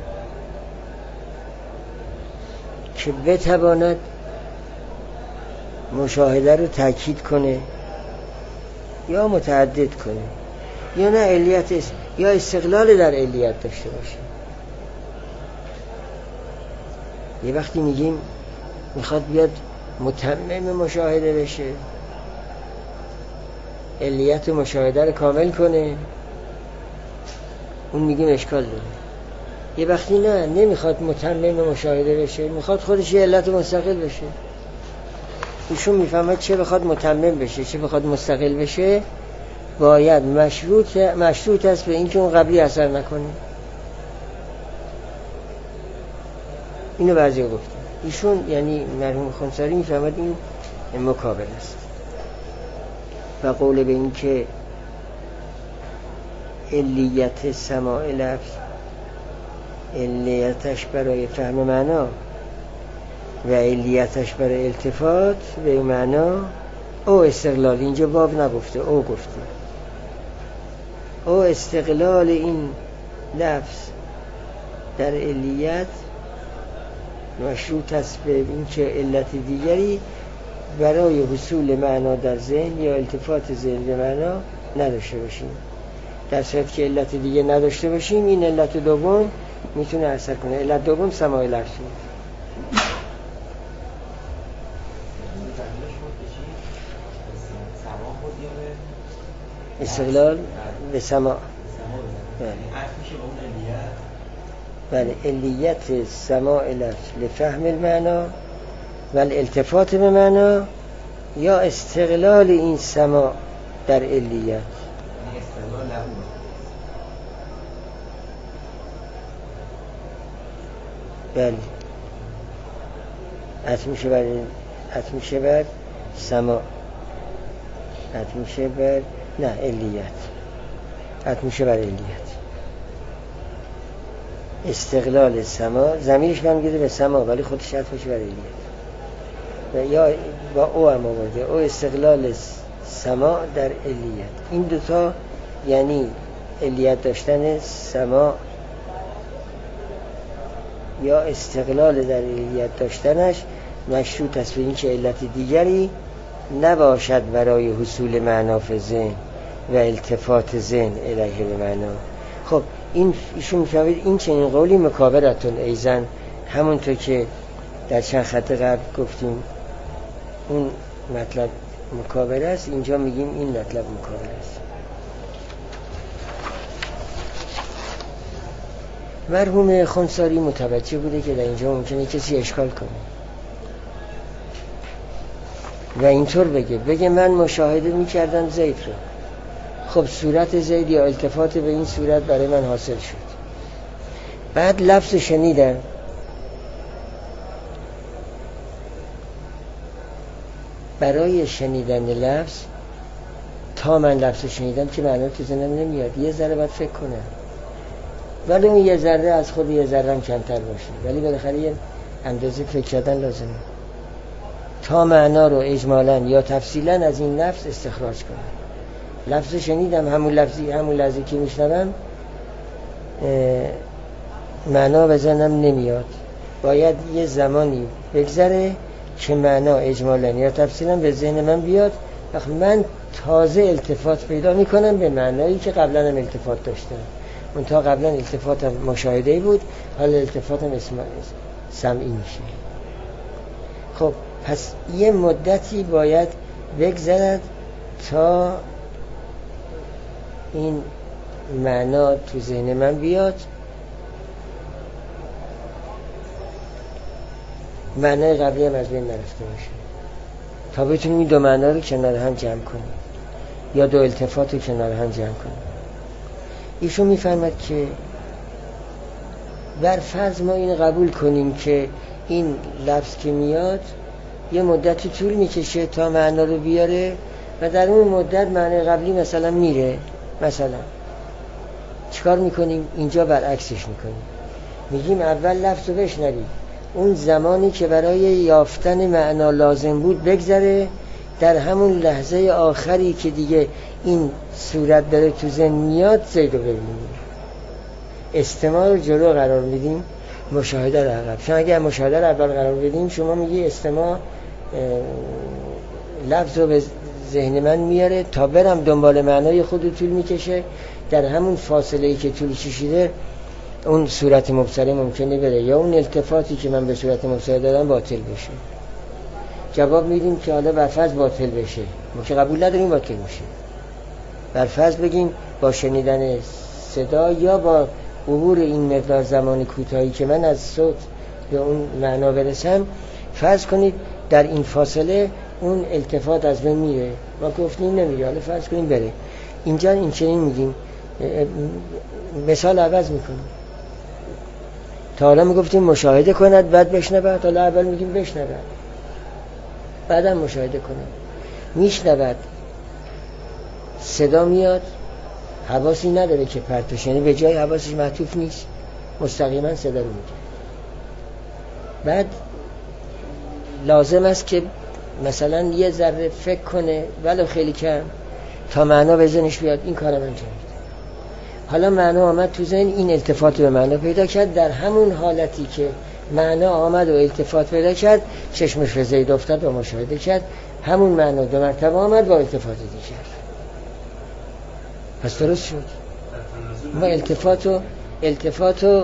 که بتواند مشاهده رو تأکید کنه یا متعدد کنه، یا نه علیت است یا استقلال در علیت داشته باشه. یه وقتی میگیم میخواد بیاد متمم مشاهده بشه، علیت مشاهده رو کامل کنه، اون میگیم اشکال داره. یه وقتی نه نمیخواد متمم مشاهده بشه، میخواد خودش یه علت مستقل بشه. ایشون میفهمه چه بخواد متمم بشه چه بخواد مستقل بشه باید مشروط است به اینکه اون قبلی اثر نکنه. اینو بعضی گفتن. ایشون یعنی مرحوم خونساری میفهمد این مکابل است و قول به این که علیت سماع لفظ علیتش برای فهم معنا و علیتش برای التفات به معنا او استقلال، اینجا باب نگفته او گفته، او استقلال این لفظ در علیت مشروط است به این که علت دیگری برای حصول معنا در ذهن یا التفات ذهن به معنا نداشته باشیم. در صورتی که علت دیگه نداشته باشیم این علت دوم میتونه اثر کنه. علت دوم سماع لفظ. استقلال به سماع. بله علیت سماع لفظ لفهم المعنا و الالتفات به معنا یا استقلال این سماع در علیت. بله عطف میشه بر سماع، عطف میشه بر نه علیت، عطف میشه بر علیت. استقلال سماع ضمیرش برمیگرده به سماع ولی خودش عطف میشه بر علیت و یا با او هم آورده او استقلال سماع در علیت. این دوتا یعنی علیت داشتن سماع یا استقلال در علیت داشتنش مشروط است به این که علت دیگری نباشد برای حصول معنا فی ذهن و التفات ذهن الیه به معنا. خب این ایشون می‌فرماید این چنین قولی مکابرتون ایزن، همونطور که در چند خط قبل گفتیم اون مطلب مکابره است، اینجا میگیم این مطلب مکابره است. مرحوم خونساری متوجه بوده که در اینجا ممکنه کسی اشکال کنه و اینطور بگه من مشاهده میکردم زید رو، خب صورت زید یا التفات به این صورت برای من حاصل شد، بعد لفظ شنیدم، برای شنیدن لفظ تا من لفظ شنیدم که معنی تو ذهنم نمیاد، یه ذره باید فکر کنم، ولی اون یه ذره از خود یه ذره هم کمتر باشه، ولی بالاخره یه اندازه فکر کردن لازمه تا معنا رو اجمالاً یا تفصیلاً از این لفظ استخراج کنم. لفظ شنیدم، همون لفظی که میشنوم معنا به ذهنم نمیاد، باید یه زمانی بگذره که معنا اجمالاً یا تفصیلاً به ذهن من بیاد، وقت من تازه التفات پیدا میکنم به معنایی که قبلا هم التفات داشتم. من تا قبلا التفاتم مشاهده‌ای بود، حالا التفاتم سمعی میشه. خب پس یه مدتی باید بگذرد تا این معنا تو ذهن من بیاد، معنای قبلی هم از بین نرفته باشه، تا بتونیم این دو معنا رو کنار هم جمع کنیم یا دو التفات رو کنار هم جمع کنیم. ایشون میفرماد که بر فرض ما این قبول کنیم که این لفظ که میاد یه مدتی طول میکشه تا معنا رو بیاره و در اون مدت معنی قبلی مثلا میره، مثلا چیکار میکنیم؟ اینجا برعکسش میکنیم، میگیم اول لفظ رو بشنوید، اون زمانی که برای یافتن معنا لازم بود بگذره، در همون لحظه آخری که دیگه این صورت داره تو ذهن میاد زید رو ببینیم، استماع رو جلو قرار میدیم، مشاهده رو عقب. چون اگر مشاهده رو اول قرار بدیم شما میگی استماع لفظ رو به ذهن من میاره تا برم دنبال معنای خود طول میکشه، در همون فاصله‌ای که طول کشیده اون صورت مبصره ممکنه بره یا اون التفاتی که من به صورت مبصره دادم باطل بشه. جواب میدیم که حالا برفرض باطل بشه، ما که قبول نداریم باطل میشه، بر فرض بگیم با شنیدن صدا یا با عبور این مقدار زمان کوتاهی که من از صوت به اون معنا برسم، فرض کنید در این فاصله اون التفات از بین میره، ما گفتیم نمیره، حالا فرض کنیم بره. اینجا این چنین میگیم، مثال عوض میکنیم. تا حالا میگفتیم مشاهده کند بعد بشنود، حالا اول میگیم بشنود بعدم مشاهده کند. میشنود، صدا میاد، حواسی نداره که پرتوش، یعنی به جای حواسش معطوف نیست، مستقیما صدا رو میگه. بعد لازم است که مثلا یه ذره فکر کنه ولو خیلی کم تا معنا به ذهنش بیاد، این کارم انجام میده. حالا معنا آمد تو ذهن، این التفات به معنا پیدا کرد، در همون حالتی که معنا آمد و التفات پیدا کرد چشمش به زید افتاد و مشاهده کرد، همون معنا دو مرتبه آمد و التفات دیگر. پس درست شد. ما التفاتو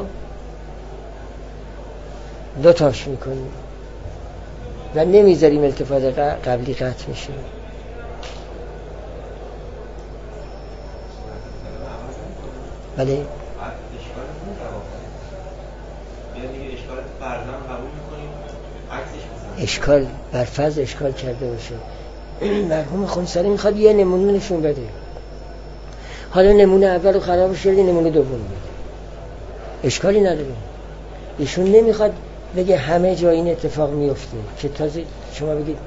دو تاش میکنیم و نمیذاریم التفات قبلی قطع میشه. بله؟ اشکال فرضاً قبول میکنیم عکسش بزنیم. اشکال بر فرض اشکال کرده باشه، مرحوم خونسری میخواد یه نمونه نشون بده. حالا نمونه اول رو خراب شده، نمونه دوم میده، اشکالی نداره. ایشون نمیخواد بگه همه جا این اتفاق میفته که تازه شما بگید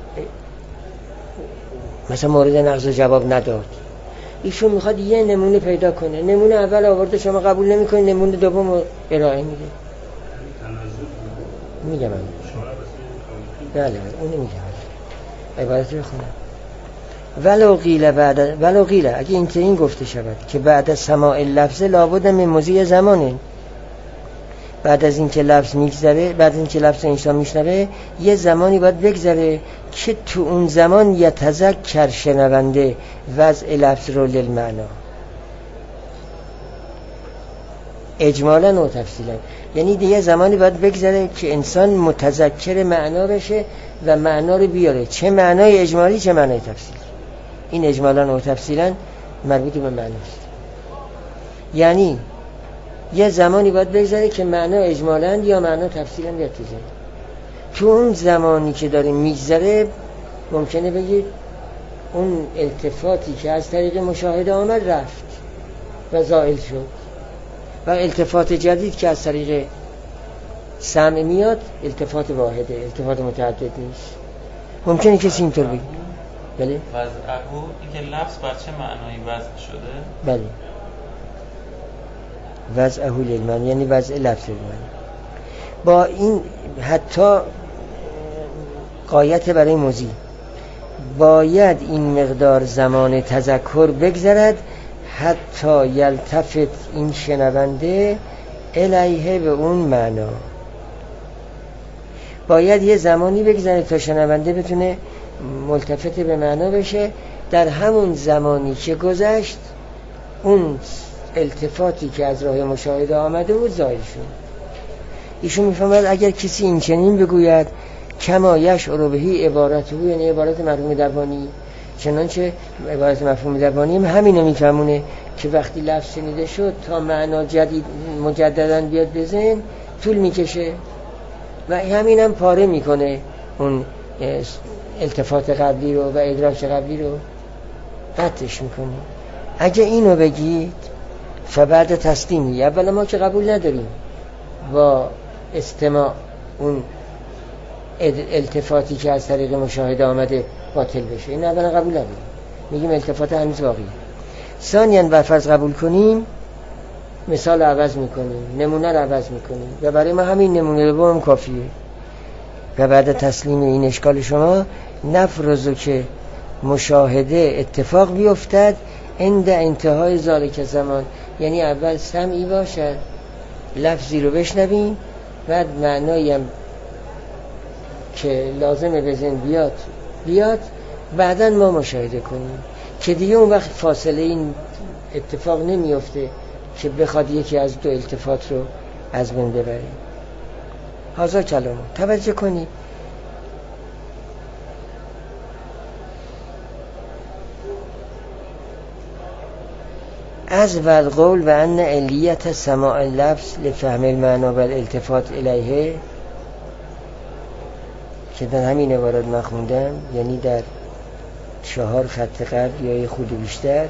مثلا مورد نقض و جواب نداد. ایشون میخواد یه نمونه پیدا کنه، نمونه اول آورده شما قبول نمیکنید، نمونه دوم رو ارائه میده. میگم من بله اونو میگم عبارت بخونم. ولو قیل اگه این گفته شود که بعد از سماع لفظ لابد من مضی زمانه، بعد از این که لفظ میگذره، بعد از این که لفظ انسان میشنوه یه زمانی باید بگذره که تو اون زمان یتذکر شنونده وضع لفظ رو للمعنا، اجمالا و تفصیلا. یعنی دیگه زمانی باید بگذره که انسان متذکر معنا بشه و معنا رو بیاره، چه معنای اجمالی چه معنای تفصیلی. این اجمالا و تفصیلا مربوط به معناست. یعنی یه زمانی باید بگذره که معنا اجمالا یا معنا تفصیلا بیاد تو ذهن. تو اون زمانی که داره میگذره ممکنه بگید اون التفاتی که از طریق مشاهده آمد رفت و زائل شد و التفات جدید که از طریق سمع میاد التفات واحده، التفات متعدد نیست. ممکنه کسی اینطور بگه. بله؟ وضعه این که لفظ بر چه معنایی وضع شده؟ بله. وضعه للمعنی یعنی وضع لفظ للمعنی. با این حتی غایت برای موزی باید این مقدار زمان تذکر بگذرد حتی یلتفت این شنونده الیه به اون معنا. باید یه زمانی بگذره تا شنونده بتونه ملتفت به معنا بشه. در همون زمانی که گذشت اون التفاتی که از راه مشاهده آمده بود زائل شد. ایشون میفهمد اگر کسی این چنین بگوید کما یشعر بهی عبارته، یعنی عبارت مرحوم دربانی، چنانچه عبارت مرحوم دربانی همینو میفهمونه که وقتی لفظ شنیده شد تا معنا جدید مجددا بیاد به ذهن طول میکشه و همینم پاره میکنه اون التفات قبلی رو و ادراک قبلی رو قطعش میکنه. اگه اینو بگید فبعد تسلیمی، اولا ما که قبول نداریم با استماع اون التفاتی که از طریق مشاهده آمده باطل بشه، این اولا قبول نداریم، میگیم التفات هنوز باقیه. ثانیاً بر فرض قبول کنیم مثال عوض میکنیم، نمونه رو عوض میکنیم و برای ما همین نمونه رو هم کافیه. و بعد تسلیم این اشکال شما نفرضو که مشاهده اتفاق بیفتد عند انتهای ذالک زمان، یعنی اول سمعی باشد لفظی رو بشنویم بعد معنایی هم که لازمه به ذهن بیاد بعدن ما مشاهده کنیم که دیگه اون وقت فاصله این اتفاق نمیفته که بخواد یکی از دو التفات رو از بین ببریم. هذا کلام. توجه کنید از والقول و ان علیت سماع اللفظ لفهم المعنی و الالتفات الیه که در همین عبارت من خوندم، یعنی در 4 خط قبل یا یه خود بیشتر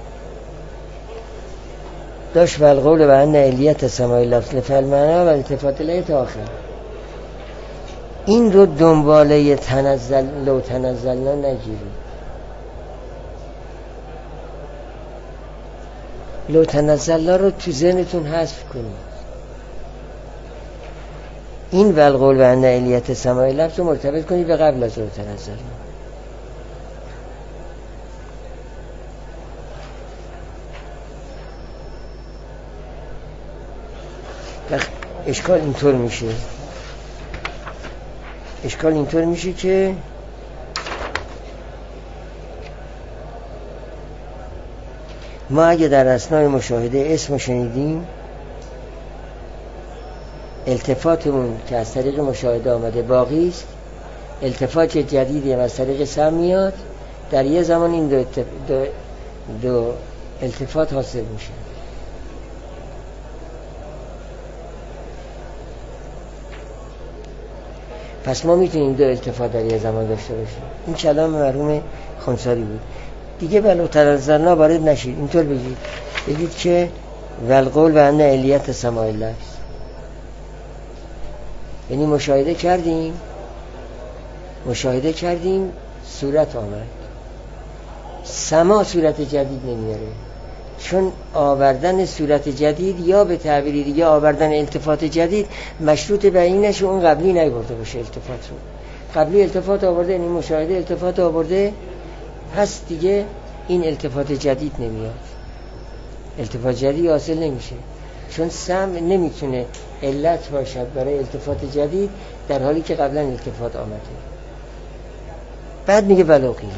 داشت والقول و ان علیت سماع اللفظ لفهم المعنی و الالتفات الیه تا آخر. این رو دنباله لو تنزلنا نگیرید. لو تنزلنا رو تو ذهنتون حذف کنید. این والقول و ان علیت سماع اللفظ رو مرتبط کنید به قبل از لو تنزلنا. اشکال اینطور میشه که ما اگه در اثنای مشاهده اسم شنیدیم، التفاتمون که از طریق مشاهده آمده باقی است، التفات جدیدی هم از طریق سمع میاد، در یه زمان این دو التفات حاصل میشه. پس ما میتونیم 2 التفات در یه زمان داشته باشیم. این کلام مرحوم خونساری بود. دیگه ولو تنزلنا وارد نشید. اینطور بگید که والقول و ان علیت سماع اللفظ، یعنی مشاهده کردیم صورت آمد. سماع صورت جدید نمیاره، چون آوردن صورت جدید یا به تعبیری دیگه آوردن التفات جدید مشروط به این نشه اون قبلی نیورده باشه. التفات رو قبلی التفات آورده، یعنی مشاهده التفات آورده، هست دیگه این التفات جدید نمیاد. التفات جدید حاصل نمیشه، چون سمع نمیتونه علت باشد برای التفات جدید در حالی که قبلا التفات آمده. بعد میگه ولو قیل،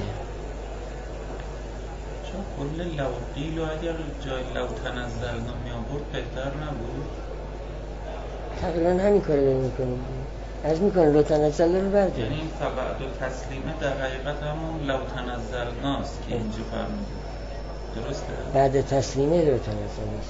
کل لو قیل و اگر جای لو تنزلنا می آورد بهتر نبود؟ تقریبا همین کار رو میکنیم. از میکنه لو تنزلنا رو برده، یعنی این فبعد و تسلیمه در حقیقت همون لو تنزلناست که اینجا فرموده، درسته؟ بعد تسلیمه لو تنزلناست.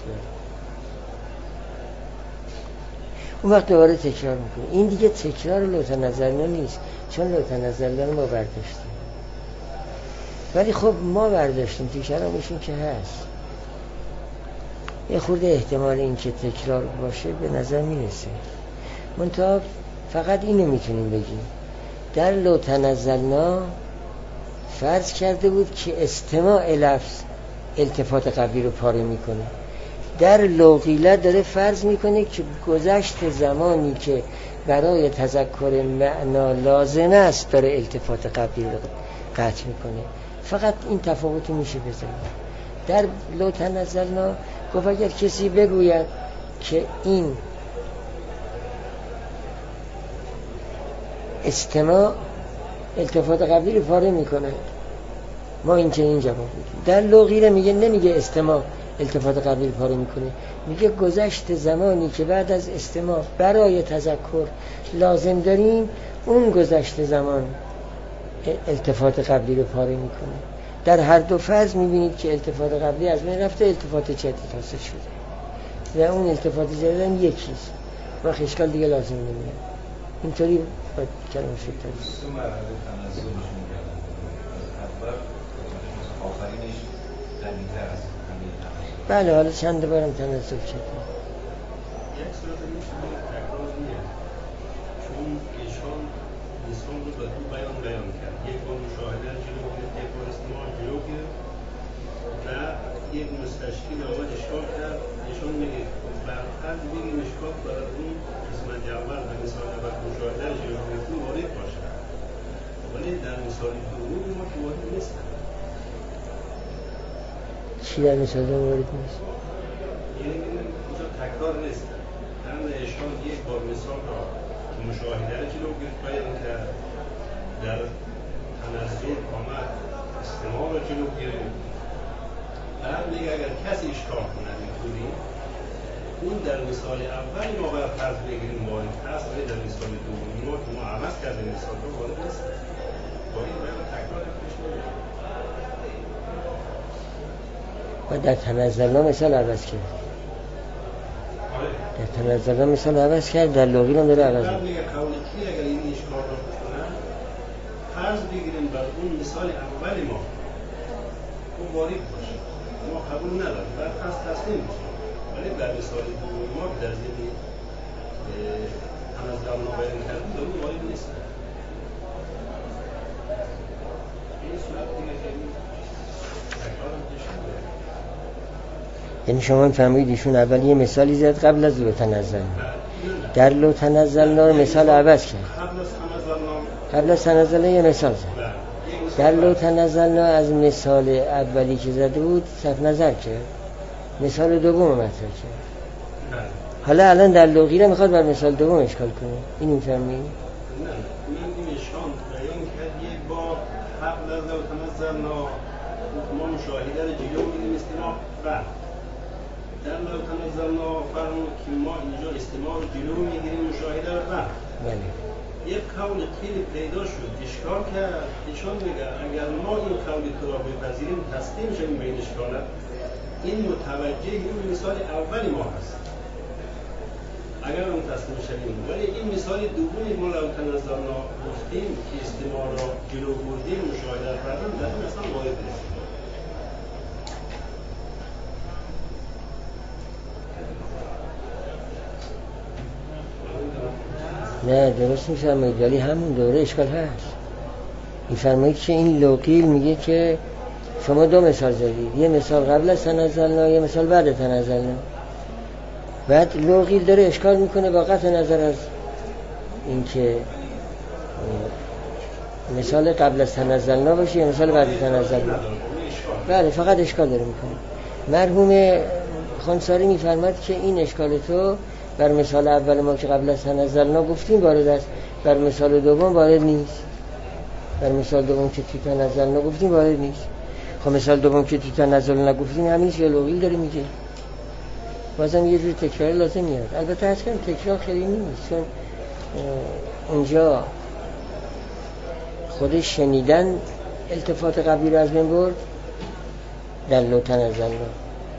اون وقت دوباره تکرار میکنه. این دیگه تکرار لو تنزلنا نیست، چون لو تنزلنا رو ما برداشتیم. ولی خب ما برداشتیم، تو کلامشون که هست یه خورده احتمال این که تکرار باشه به نظر میرسه. منتها فقط اینو میتونیم بگیم در لو تنزلنا فرض کرده بود که استماع لفظ التفات قبلی رو پاره میکنه. در لو قیل داره فرض میکنه که گذشت زمانی که برای تذکر معنا لازم است داره التفات قبلی رو قطع میکنه. فقط این تفاوت میشه بزنید. در لو تنزلنا گفت اگر کسی بگوید که این استماع التفات قبلی رو پاره میکنه، ما این چنین جواب میدیم. در لو قیل میگه، نمیگه استماع التفات قبلی رو پاره میکنه، میگه گذشت زمانی که بعد از استماع برای تذکر لازم داریم، اون گذشت زمان التفات قبلی رو پاره میکنه. در هر دو فرض میبینید که التفات قبلی از بین رفته، التفات جدید حاصل شده و اون التفات جدید هم یکیست و اشکال دیگه لازم نمیاد. اینطوری باید کلمه شد تدید. تو مرحله تنزلشون کردن اول آخرینش قوی‌تر است. بله، حالا چند بارم تنزل شد. یک صورت میشه تکرار نیست، چون ایشان انسان رو به دو بیان کرد. یک بار مشاهده جلو گرفت، یک بار استماع جلو گرفت و یک مستشکل آمد اشکال کرد. ایشان میگه برخط بگیم اشکال برای اون قسمت اول و مثال اول مشاهده جلو گرفت وارد باشه، ولی در مثال دوم ما که وارد نیستن. چی در مثال دوم وارد نیست؟ یعنی اینجا تکرار نیست. هم اشکال یک بار مثال را مشاهده را جلو گرفت بیان کرد، در تنزل آمد استماع را جلو گرفت. بعد میگه اگر کسی اشکال کنه میتونیم اون در مثال اول ما باید فرض بگیریم وارد هست، ولی در مثال دومی ما که ما عوض کردیم مثال رو وارد نیست. باید تکرار پیش نمیاد. و در تنزلنا مثال عوض کرد. در تنزلنا مثال عوض کرد، در لغی هم داره عوض کرد. میگه قول کی اگر این اشکال رو بکنن فرض بگیریم بر اون مثال اولی ما اون وارد باشه، ما قبول نداریم، بعد فرض تسلیم میشیم، ولی در مثال دومی ما که در ذهن تنزلنا بیان کردیم در اون وارد نیست. این صورت دیگه خیلی تکرار نشون میده. یعنی شما فهمید ایشون اول یه مثالی زد قبل از لو تنزلنا، در لو تنزلنا مثال عوض کرد، قبل از تنزلنا یه مثال زد، در لو تنزلنا از مثال اولی که زده بود صرف نظر کرد، مثال دوم مطرح کرد. حالا الان در لغی رو میخواد بر مثال دوم اشکال کنه. این میفهمید؟ نه، این اشکال بیان کرد یک بار قبل از لو تنزلنا ما مشاهده رو جلو میدیم استماع بعد در لو تنزلنا فرمود که ما اینجا استماع رو جلو میگیریم مشاهده رو بعد. بله. یک قول خیلی پیدا شد اشکال کرد، ایشان میگه اگر ما این قول تو را بپذیریم تسلیم شدیم به این اشکالت، این متوجه این مثال اولی ما هست اگر اون تسلیم شدیم، ولی این مثال دومی ما لو تنزلنا گفتیم که استماع را جلو بردیم مشاهده رو بعد در این مثلا وارد نیست. نه درست میفرمایید، ولی همون دوره اشکال هست. میفرمایید که این لوقیل میگه که شما دو مثال زدید، یه مثال قبل از تنزلنا یه مثال بعد تنزلنا. بعد لوقیل داره اشکال میکنه با قطع نظر از اینکه مثال قبل از تنزلنا باشه یا مثال بعد تنزلنا. بله فقط اشکال داره میکنه. مرحوم خانساری میفرماد که این اشکال تو بر مثال اول ما که قبل از تنزلنا گفتیم وارد است، بر مثال دوم وارد نیست. بر مثال دوم که تو تنزلنا گفتیم وارد نیست. خب مثال دوم که تو تنزلنا گفتیم همینش یا لغوی داره میگه. بازم یه جور تکرار لازم میاد. البته اصلا تکرار خیلی نیست، چون اونجا خودش شنیدن التفات قبلی رو از بین برد در لو تنزلنا.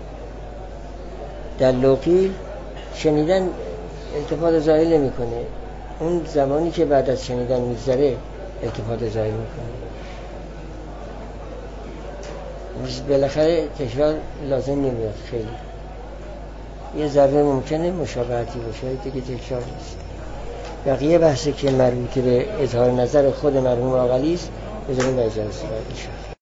در لوقی شنیدن التفات ظاهر نمی کنه، اون زمانی که بعد از شنیدن میگذره التفات ظاهر میکنه. بالاخره تکرار لازم نمیاد، خیلی یه ذره ممکنه مشابهتی باشه دیگه تکرار نیست. بقیه بحثی که مربوط به اظهار نظر خود مرحوم عاقلی است بذاریم به اجازه صحبت.